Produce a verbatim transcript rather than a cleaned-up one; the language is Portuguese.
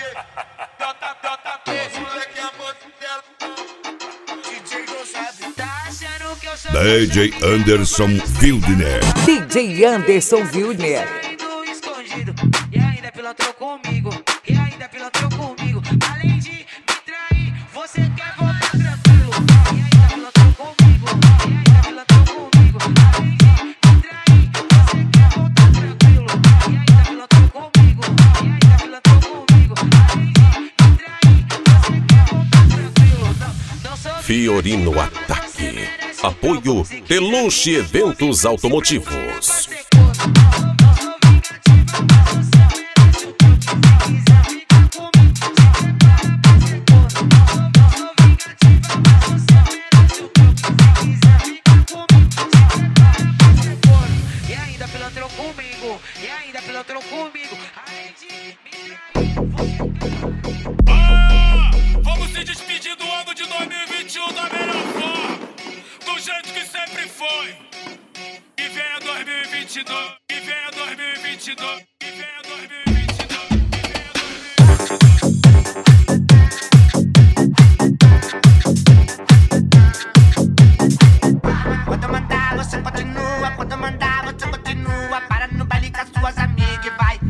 D J Anderson Wildner. D J Anderson Wildner. E ainda pilantrou comigo, e ainda pilantrou comigo. Além de me trair, você quer voltar tranquilo. E ainda pilantrou comigo, e ainda pilantrou comigo. Além de me trair, você quer voltar tranquilo. E ainda pilantrou comigo, e ainda pilantrou comigo. Além de me trair, você quer voltar tranquilo. Não, não sou Fiorino Ataque. Apoio Deluxe Eventos Automotivos. E ainda pilantrou comigo, e ainda pilantrou comigo. Além de me Ah, vamos se despedir do ano de dois mil e vinte e um da melhor forma, do jeito que sempre foi. E venha dois mil e vinte e dois, e venha dois mil e vinte e dois, e venha dois mil e vinte e dois, e venha dois mil e vinte e dois. Quando eu mandar, você continua. Quando eu mandar, você continua. Para no baile com as suas amigas e vai.